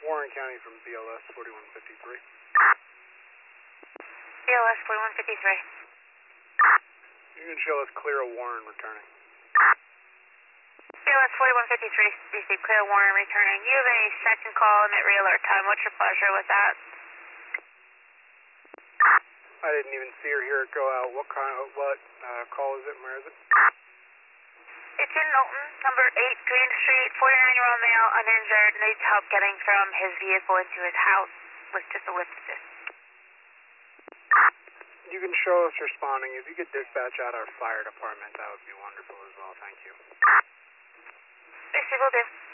Warren County from BLS 4153. BLS 4153. You can show us clear of Warren returning. BLS 4153, DC, clear Warren returning. You have a second call and at re-alert time. What's your pleasure with that? I didn't even see or hear it go out. What call is it and where is it? It's in Milton, number 8 Green Street, 49-year-old male, uninjured, needs help getting from his vehicle into his house with just a lift assist. You can show us responding. If you could dispatch out our fire department, that would be wonderful as well. Thank you. Yes, we will do.